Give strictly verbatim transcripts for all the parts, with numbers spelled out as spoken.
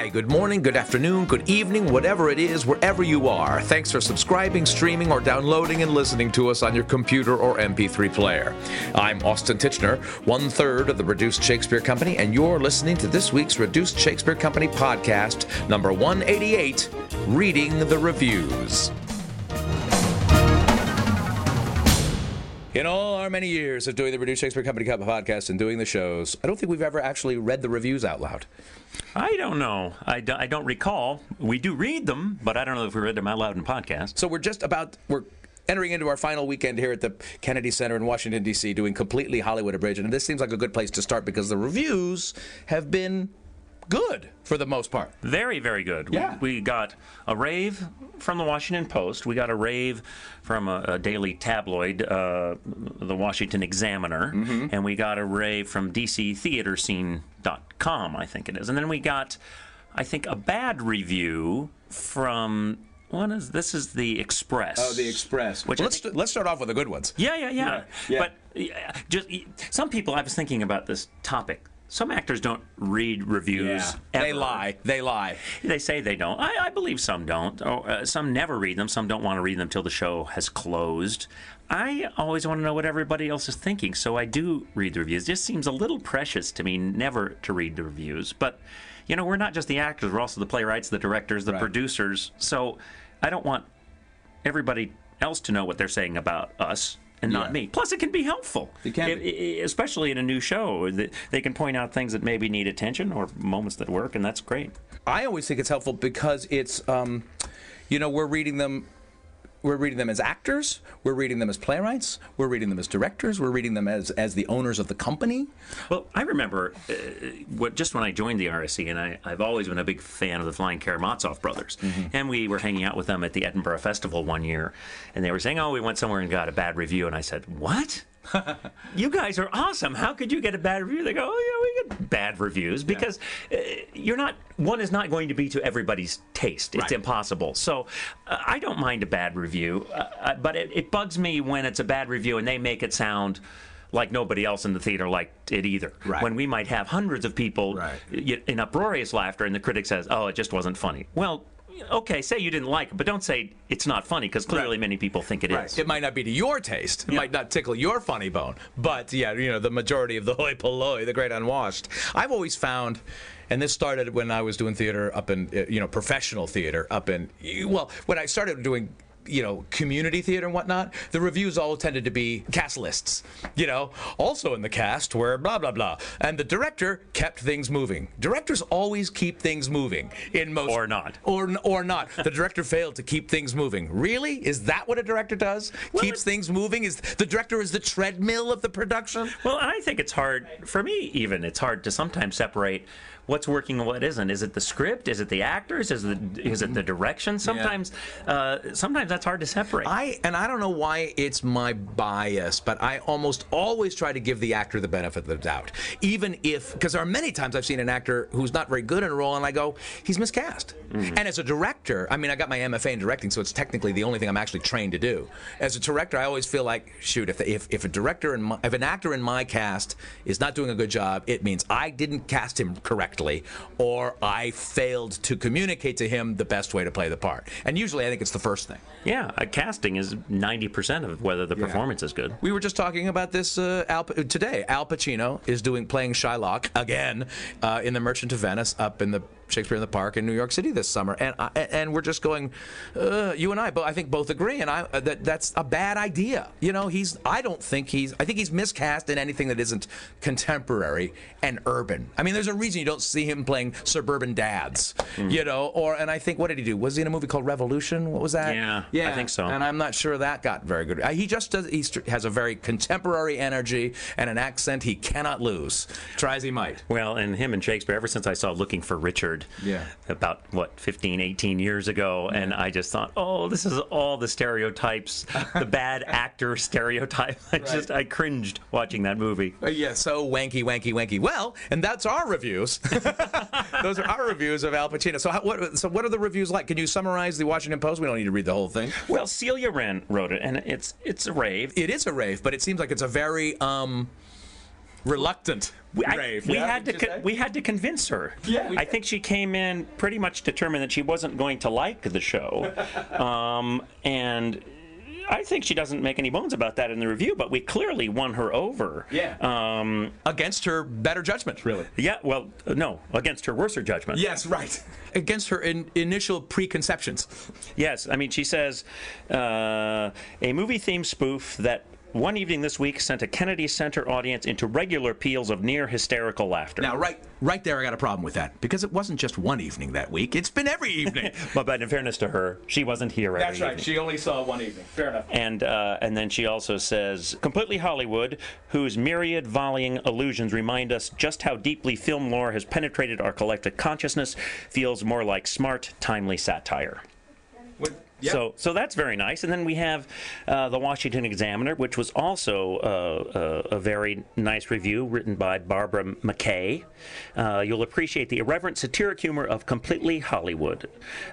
Hi, good morning, good afternoon, good evening, whatever it is, wherever you are. Thanks for subscribing, streaming, or downloading and listening to us on your computer or M P three player. I'm Austin Tichenor, one-third of the Reduced Shakespeare Company, and you're listening to this week's Reduced Shakespeare Company podcast, number one eighty-eight, Reading the Reviews. In all our many years of doing the Reduced Shakespeare Company podcast and doing the shows, I don't think we've ever actually read the reviews out loud. I don't know. I, do, I don't recall. We do read them, but I don't know if we read them out loud in podcast. So we're just about, we're entering into our final weekend here at the Kennedy Center in Washington, D C, doing Completely Hollywood Abridged. And this seems like a good place to start because the reviews have been good for the most part. Very, very good. Yeah. We, we got a rave from the Washington Post. We got a rave from a, a daily tabloid, uh, the Washington Examiner. Mm-hmm. And we got a rave from D C theater scene dot com, I think it is. And then we got, I think, a bad review from... What is this? Is the Express? Oh, the Express. Which well, let's st- let's start off with the good ones. Yeah, yeah, yeah. Yeah, yeah. But yeah, just some people. I was thinking about this topic. Some actors don't read reviews. Yeah. Ever. They lie. They lie. They say they don't. I, I believe some don't. Or, uh, some never read them. Some don't want to read them until the show has closed. I always want to know what everybody else is thinking, so I do read the reviews. It just seems a little precious to me never to read the reviews. But, you know, we're not just the actors. We're also the playwrights, the directors, the right. producers. So I don't want everybody else to know what they're saying about us. And not yeah. me. Plus, it can be helpful, it can it, be. It, especially in a new show. They can point out things that maybe need attention or moments that work, and that's great. I always think it's helpful because it's, um, you know, we're reading them. We're reading them as actors. We're reading them as playwrights. We're reading them as directors. We're reading them as as the owners of the company. Well, I remember uh, what just when I joined the R S C, and I, I've always been a big fan of the Flying Karamazov brothers. Mm-hmm. And we were hanging out with them at the Edinburgh Festival one year, and they were saying, "Oh, we went somewhere and got a bad review." And I said, "What? You guys are awesome. How could you get a bad review?" They go, "Oh, yeah, we get bad reviews because yeah. uh, you're not. One is not going to be to everybody's taste. It's right. impossible. So uh, I don't mind a bad review, uh, but it, it bugs me when it's a bad review and they make it sound like nobody else in the theater liked it either. Right. When we might have hundreds of people right. in uproarious laughter, and the critic says, "Oh, it just wasn't funny." Well. Okay, say you didn't like it, but don't say it's not funny, because clearly right. many people think it right. is. It might not be to your taste. It yeah. might not tickle your funny bone. But, yeah, you know, the majority of the hoi polloi, the great unwashed. I've always found, and this started when I was doing theater up in, you know, professional theater up in, well, when I started doing you know, community theater and whatnot, the reviews all tended to be cast lists. You know, also in the cast were blah, blah, blah. And the director kept things moving. Directors always keep things moving. in most Or not. Or or not. The director failed to keep things moving. Really? Is that what a director does? Well, Keeps things moving? Is the director is the treadmill of the production? Well, I think it's hard, for me even, it's hard to sometimes separate what's working and what isn't. Is it the script? Is it the actors? Is it is it the direction? Sometimes, yeah. uh, sometimes that's hard to separate. I and I don't know why it's my bias, but I almost always try to give the actor the benefit of the doubt, even if because there are many times I've seen an actor who's not very good in a role, and I go, he's miscast. Mm-hmm. And as a director, I mean, I got my M F A in directing, so it's technically the only thing I'm actually trained to do. As a director, I always feel like, shoot, if the, if, if a director in my, if an actor in my cast is not doing a good job, it means I didn't cast him correctly. Or I failed to communicate to him the best way to play the part. And usually I think it's the first thing. Yeah, a casting is ninety percent of whether the yeah. performance is good. We were just talking about this uh, Al, today. Al Pacino is doing playing Shylock again uh, in The Merchant of Venice up in the Shakespeare in the Park in New York City this summer, and I, and we're just going. Uh, you and I, but I think both agree, and I uh, that that's a bad idea. You know, he's. I don't think he's. I think he's miscast in anything that isn't contemporary and urban. I mean, there's a reason you don't see him playing suburban dads. Mm. You know, or and I think what did he do? Was he in a movie called Revolution? What was that? Yeah, yeah, I think so. And I'm not sure that got very good. He just does. He has a very contemporary energy and an accent he cannot lose. Try as he might. Well, and him and Shakespeare. Ever since I saw Looking for Richard. Yeah. About, what, fifteen, eighteen years ago, yeah. and I just thought, oh, this is all the stereotypes, the bad actor stereotype. I right. just, I cringed watching that movie. Uh, yeah, so wanky, wanky, wanky. Well, and that's our reviews. Those are our reviews of Al Pacino. So, how, what, so what are the reviews like? Can you summarize the Washington Post? We don't need to read the whole thing. Well, Celia Wren wrote it, and it's it's a rave. It is a rave, but it seems like it's a very... Um, reluctant We, I- rave. we Yeah, had to would you con- say? we had to convince her. Yeah, we I did. think she came in pretty much determined that she wasn't going to like the show, um, and I think she doesn't make any bones about that in the review. But we clearly won her over. Yeah. Um, Against her better judgment, really. yeah. Well, no, against her worser judgment. Yes, right. Against her in, initial preconceptions. Yes. I mean, she says uh, a movie-themed spoof that. One evening this week sent a Kennedy Center audience into regular peals of near hysterical laughter. Now, right, right there, I got a problem with that because it wasn't just one evening that week; it's been every evening. but, but in fairness to her, she wasn't here every That's right. evening. She only saw one evening. Fair enough. And uh, and then she also says, completely Hollywood, whose myriad volleying allusions remind us just how deeply film lore has penetrated our collective consciousness, feels more like smart, timely satire. What- Yeah. So, so that's very nice. And then we have uh, the Washington Examiner, which was also uh, a, a very nice review written by Barbara McKay. Uh, you'll appreciate the irreverent satiric humor of Completely Hollywood.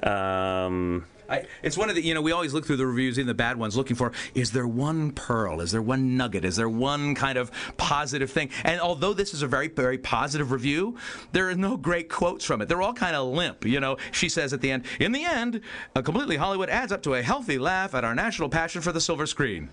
Um, I, it's one of the, you know, we always look through the reviews, even the bad ones, looking for, is there one pearl? Is there one nugget? Is there one kind of positive thing? And although this is a very, very positive review, there are no great quotes from it. They're all kind of limp. You know, she says at the end, in the end, a Completely Hollywood adds up to a healthy laugh at our national passion for the silver screen.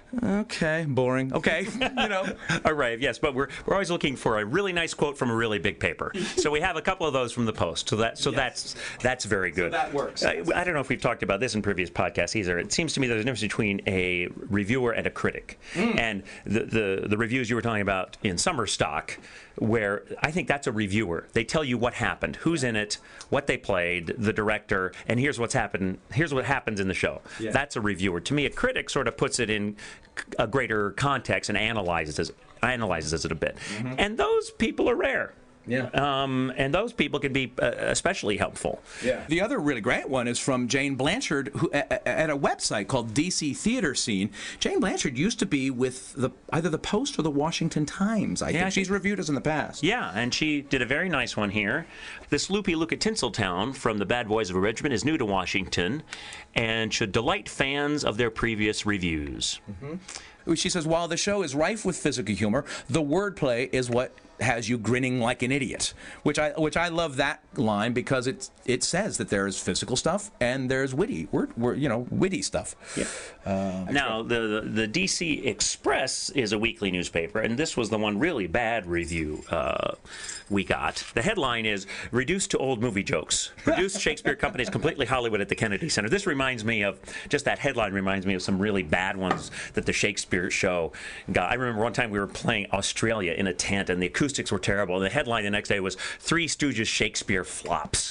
Okay, boring. Okay, you know. All right, yes, but we're we're always looking for a really nice quote from a really big paper. So we have a couple of those from the Post. So that so Yes. that's that's very good. that works. I, I don't know if we've talked about this in previous podcasts either. It seems to me there's a difference between a reviewer and a critic. Mm. And the, the the reviews you were talking about in Summer Stock, where I think that's a reviewer. They tell you what happened, who's in it, what they played, the director, and here's what's happened. Here's what happens in the show. Yeah. That's a reviewer. To me, a critic sort of puts it in a greater context and analyzes analyzes it a bit. Mm-hmm. And those people are rare. Yeah. Um, and those people can be uh, especially helpful. Yeah. The other really great one is from Jane Blanchard, who at, at a website called D C Theater Scene. Jane Blanchard used to be with the either the Post or the Washington Times. I Yeah, I think she's think- reviewed us in the past. Yeah, and she did a very nice one here. This loopy look at Tinseltown from the Bad Boys of a Regiment is new to Washington and should delight fans of their previous reviews. Mm-hmm. She says, while the show is rife with physical humor, the wordplay is what has you grinning like an idiot, which I which I love that line because it it says that there is physical stuff and there's witty, word, word you know, witty stuff. Yeah. Um, Now, the, the the D C Express is a weekly newspaper, and this was the one really bad review uh, we got. The headline is, Reduced to Old Movie Jokes. Produced Shakespeare Company's Completely Hollywood at the Kennedy Center. This reminds me of, just that headline reminds me of some really bad ones that the Shakespeare show got. I remember one time we were playing Australia in a tent, and the acoustics were terrible. And the headline the next day was, Three Stooges Shakespeare Flops.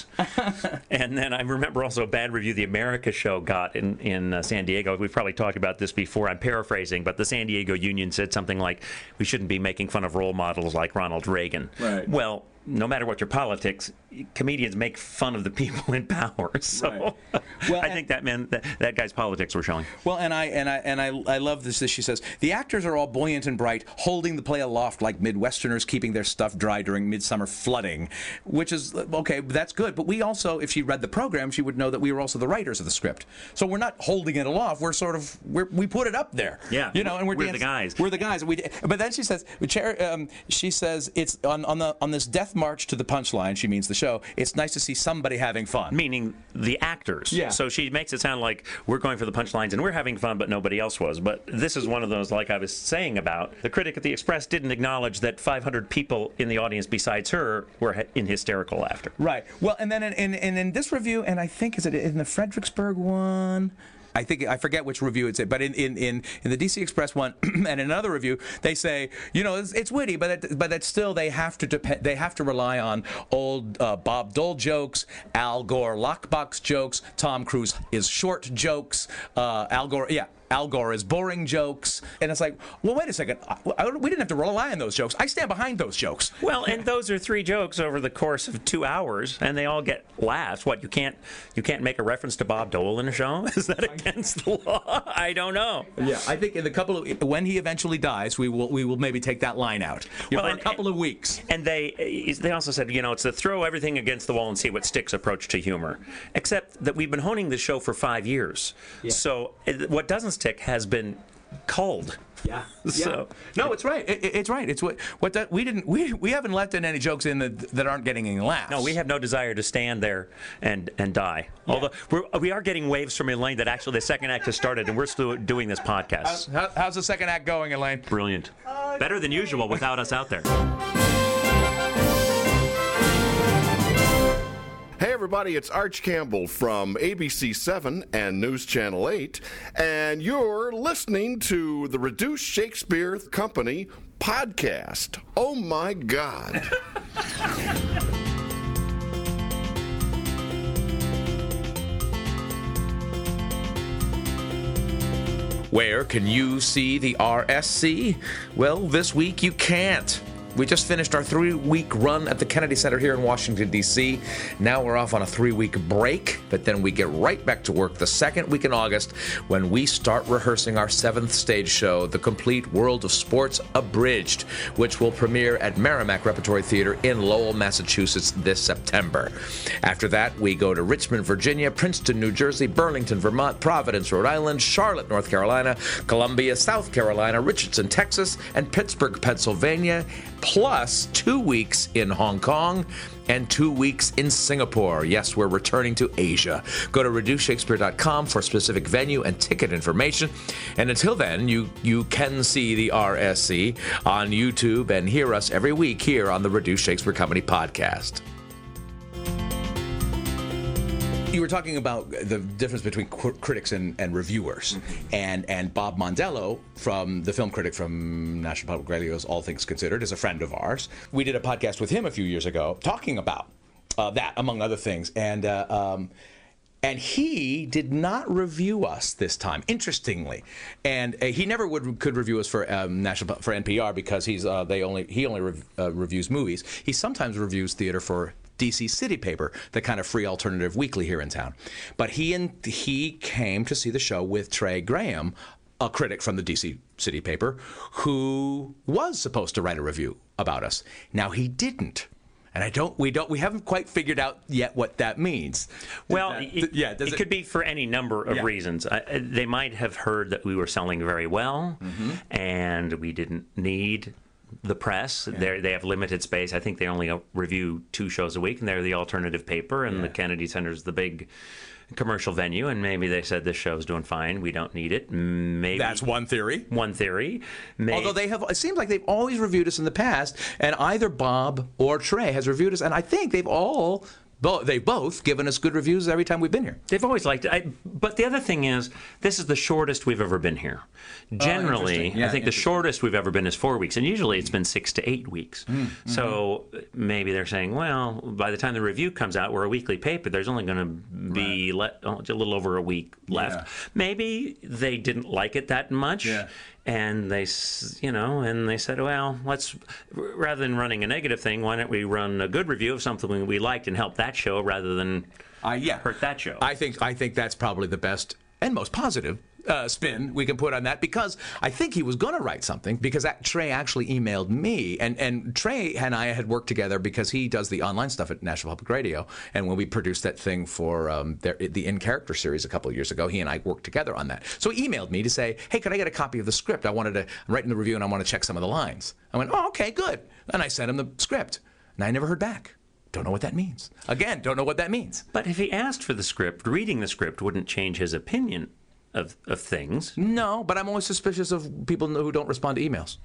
And then I remember also a bad review the America show got in, in uh, San Diego. We've probably talked about this before. I'm paraphrasing, but the San Diego Union said something like, we shouldn't be making fun of role models like Ronald Reagan. Right. Well, no matter what your politics, comedians make fun of the people in power. So Right. Well, I and- think that meant that, that guy's politics were showing. Well, and I and I and I, I love this. This she says, the actors are all buoyant and bright, holding the play aloft like Midwesterners keeping their stuff dry during midsummer flooding, which is okay. That's good. But we also, if she read the program, she would know that we were also the writers of the script. So we're not holding it aloft. We're sort of we're, we put it up there. Yeah, you know, and we're, we're the dancing- guys. We're the guys. We. But then she says, um, she says it's on on the on this death march to the punchline. She means the show. It's nice to see somebody having fun. Meaning the actors. Yeah. So she makes it sound like we're going for the punchlines and we're having fun, but nobody else was. But this is one of those, like I was saying about, the critic at the Express didn't acknowledge that five hundred people in the audience besides her were in hysterical laughter. Right. Well, and then in, in, in, in this review, and I think, is it in the Fredericksburg one? I think I forget which review it's in, but in, in, in, in the D C Express one and in another review, they say, you know, it's, it's witty, but it, but it's still they have to depend, they have to rely on old uh, Bob Dole jokes, Al Gore lockbox jokes, Tom Cruise is short jokes, uh, Al Gore, yeah. Al Gore is boring jokes, and it's like, well, wait a second, I, I, we didn't have to rely on those jokes. I stand behind those jokes. Well, and those are three jokes over the course of two hours, and they all get laughs. What, you can't you can't make a reference to Bob Dole in a show? Is that against the law? I don't know. Yeah, I think in the couple of when he eventually dies, we will we will maybe take that line out you know, Well, for and- a couple of weeks. And they they also said, you know, it's the throw everything against the wall and see what sticks approach to humor. Except that we've been honing this show for five years. So uh, what doesn't stick has been cold. Yeah. So no, it's right. It, it's right. It's what what that we didn't we we haven't let in any jokes in that that aren't getting any laughs. No, we have no desire to stand there and and die. Yeah. Although we're, we are getting waves from Elaine that actually the second act has started and we're still doing this podcast. How's, how, how's the second act going, Elaine? Brilliant. Better than usual without us out there. Hey everybody, it's Arch Campbell from A B C seven and News Channel eight, and you're listening to the Reduced Shakespeare Company podcast. Oh my God. Where can you see the R S C? Well, this week you can't. We just finished our three-week run at the Kennedy Center here in Washington, D C Now we're off on a three-week break, but then we get right back to work the second week in August when we start rehearsing our seventh stage show, The Complete World of Sports Abridged, which will premiere at Merrimack Repertory Theater in Lowell, Massachusetts this September. After that, we go to Richmond, Virginia, Princeton, New Jersey, Burlington, Vermont, Providence, Rhode Island, Charlotte, North Carolina, Columbia, South Carolina, Richardson, Texas, and Pittsburgh, Pennsylvania, plus two weeks in Hong Kong and two weeks in Singapore. Yes, we're returning to Asia. Go to reduce shakespeare dot com for specific venue and ticket information. And until then, you, you can see the R S C on YouTube and hear us every week here on the Reduced Shakespeare Company podcast. You were talking about the difference between cr- critics and, and reviewers, mm-hmm. and and Bob Mondello, from the film critic from National Public Radio's All Things Considered, is a friend of ours. We did a podcast with him a few years ago talking about uh, that, among other things, and uh, um, and he did not review us this time, interestingly, and uh, he never would could review us for um, national for N P R because he's uh, they only he only rev- uh, reviews movies. He sometimes reviews theater for D C City Paper, the kind of free alternative weekly here in town. But he and he came to see the show with Trey Graham, a critic from the D C City Paper, who was supposed to write a review about us. Now he didn't. And I don't, we don't, we haven't quite figured out yet what that means. Well, that, it, yeah, it, it could be for any number of yeah. reasons. I, they might have heard that we were selling very well, mm-hmm. and we didn't need the press. Yeah. They have limited space. I think they only review two shows a week, and they're the alternative paper, and yeah. the Kennedy Center is the big commercial venue, and maybe they said this show's doing fine. We don't need it. Maybe that's one theory. One theory. Maybe. Although they have, it seems like they've always reviewed us in the past, and either Bob or Trey has reviewed us, and I think they've all. Bo- they've both given us good reviews every time we've been here. They've always liked it. I, but the other thing is, this is the shortest we've ever been here. Generally, oh, yeah, I think the shortest we've ever been is four weeks, and usually it's been six to eight weeks. Mm-hmm. So maybe they're saying, well, by the time the review comes out, we're a weekly paper. There's only going to be right. le- oh, a little over a week left. Yeah. Maybe they didn't like it that much. Yeah. And they, you know, and they said, well, let's, rather than running a negative thing, why don't we run a good review of something we liked and help that show rather than uh, yeah. hurt that show? I think I think that's probably the best and most positive uh, spin we can put on that, because I think he was going to write something, because that, Trey actually emailed me, and, and Trey and I had worked together because he does the online stuff at National Public Radio, and when we produced that thing for um, their, the In Character series a couple of years ago, he and I worked together on that. So he emailed me to say, hey, could I get a copy of the script? I wanted to, I'm writing the review and I want to check some of the lines. I went, oh, okay, good. And I sent him the script, and I never heard back. Don't know what that means. Again, don't know what that means. But if he asked for the script, reading the script wouldn't change his opinion of, of things. No, but I'm always suspicious of people who don't respond to emails.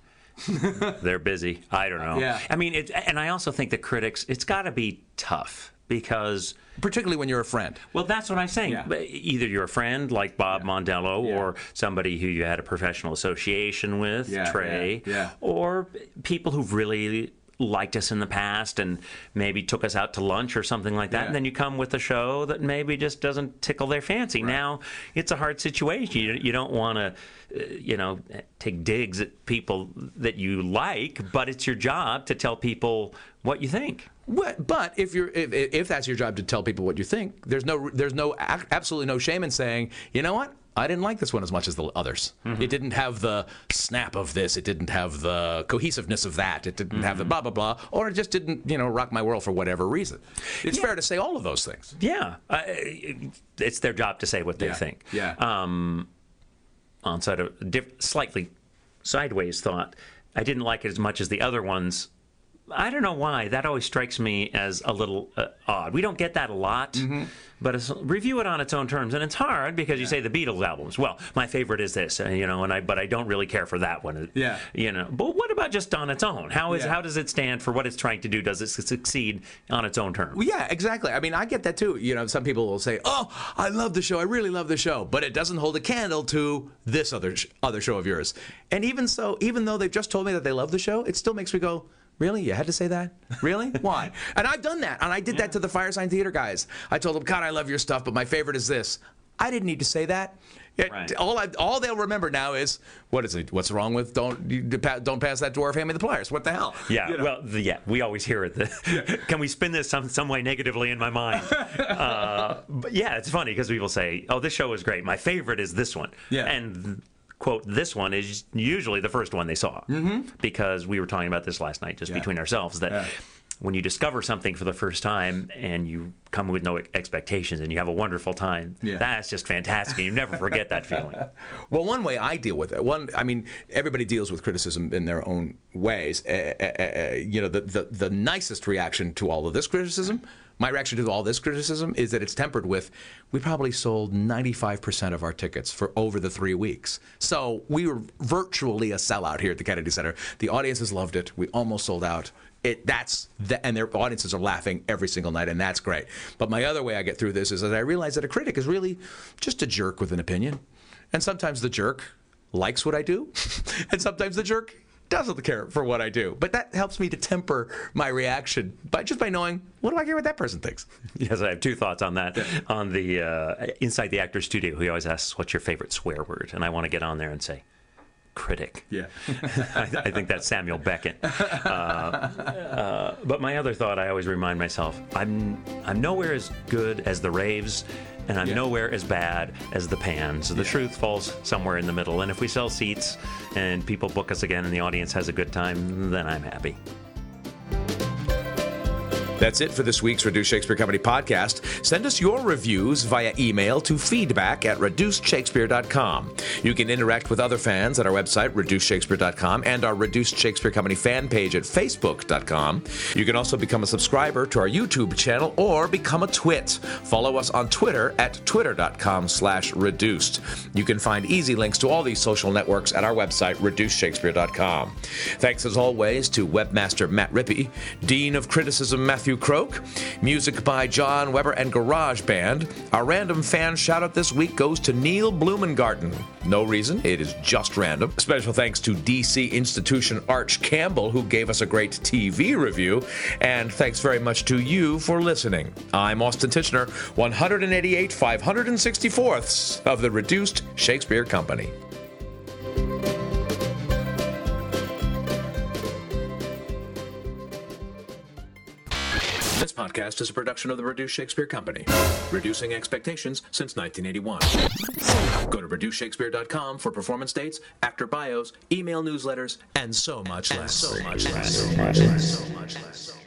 They're busy. I don't know. Yeah. I mean, it, and I also think that critics, it's got to be tough, because... particularly when you're a friend. Well, that's what I'm saying. Yeah. Either you're a friend like Bob yeah. Mondello, yeah. or somebody who you had a professional association with, yeah, Trey, yeah, yeah. or people who've really liked us in the past and maybe took us out to lunch or something like that, yeah. and then you come with a show that maybe just doesn't tickle their fancy. Right. Now, it's a hard situation. You, you don't want to, uh, you know, take digs at people that you like, but it's your job to tell people what you think. But if you're if, if that's your job to tell people what you think, there's no there's no absolutely no shame in saying, you know what, I didn't like this one as much as the others. Mm-hmm. It didn't have the snap of this. It didn't have the cohesiveness of that. It didn't mm-hmm. have the blah, blah, blah. Or it just didn't, you know, rock my world for whatever reason. It's yeah. fair to say all of those things. Yeah. Uh, it's their job to say what they yeah. think. Yeah. Um, on-site, a diff- slightly sideways thought. I didn't like it as much as the other ones. I don't know why. That always strikes me as a little uh, odd. We don't get that a lot, mm-hmm. but it's, review it on its own terms, and it's hard because you yeah. say the Beatles albums. Well, my favorite is this, uh, you know, and I but I don't really care for that one. Yeah, you know. But what about just on its own? How is yeah. how does it stand for what it's trying to do? Does it succeed on its own terms? Well, yeah, exactly. I mean, I get that too. You know, some people will say, "Oh, I love the show. I really love the show," but it doesn't hold a candle to this other sh- other show of yours. And even so, even though they've just told me that they love the show, it still makes me go, really? You had to say that? Really? Why? And I've done that. And I did yeah. that to the Firesign Theater guys. I told them, God, I love your stuff, but my favorite is this. I didn't need to say that. It, right. All I, all they'll remember now is, what is it? What's wrong with don't you, don't pass that dwarf, hand me the pliers? What the hell? Yeah, you know? well, the, yeah, we always hear it. The, yeah. Can we spin this some, some way negatively in my mind? uh, but yeah, it's funny because people say, oh, this show is great. My favorite is this one. Yeah. And quote, this one is usually the first one they saw. Mm-hmm. Because we were talking about this last night just yeah. between ourselves, that yeah. when you discover something for the first time and you come with no expectations and you have a wonderful time, yeah. that's just fantastic. And you never forget that feeling. Well, one way I deal with it, one, I mean, everybody deals with criticism in their own ways. Uh, uh, uh, you know, the, the, the nicest reaction to all of this criticism, my reaction to all this criticism is that it's tempered with, we probably sold ninety-five percent of our tickets for over the three weeks. So we were virtually a sellout here at the Kennedy Center. The audiences loved it. We almost sold out. It, that's the, and their audiences are laughing every single night, and that's great. But my other way I get through this is that I realize that a critic is really just a jerk with an opinion. And sometimes the jerk likes what I do, and sometimes the jerk doesn't care for what I do. But that helps me to temper my reaction by just by knowing, what do I care what that person thinks? Yes, I have two thoughts on that. Yeah. On the uh, Inside the Actor's Studio, he always asks, what's your favorite swear word? And I want to get on there and say, critic. Yeah. I, I think that's Samuel Beckett. Uh, uh, but my other thought, I always remind myself, I'm I'm nowhere as good as the raves, and I'm yeah. nowhere as bad as the pans. The yeah. truth falls somewhere in the middle. And if we sell seats and people book us again and the audience has a good time, then I'm happy. That's it for this week's Reduced Shakespeare Company podcast. Send us your reviews via email to feedback at reduced shakespeare dot com. You can interact with other fans at our website, reduced shakespeare dot com, and our Reduced Shakespeare Company fan page at facebook dot com. You can also become a subscriber to our YouTube channel or become a twit. Follow us on Twitter at twitter dot com slash reduced. You can find easy links to all these social networks at our website, reduced shakespeare dot com. Thanks as always to webmaster Matt Rippey, Dean of Criticism Matthew Croak, music by John Weber and Garage Band. Our random fan shout-out this week goes to Neil Blumengarten. No reason, it is just random. Special thanks to D C institution Arch Campbell, who gave us a great T V review. And thanks very much to you for listening. I'm Austin Tichenor, one hundred eighty-eight five hundred sixty-fourths of the Reduced Shakespeare Company. This podcast is a production of the Reduced Shakespeare Company, reducing expectations since nineteen eighty-one. Go to reduced shakespeare dot com for performance dates, actor bios, email newsletters, and so much less. So much less. So much less. So much less.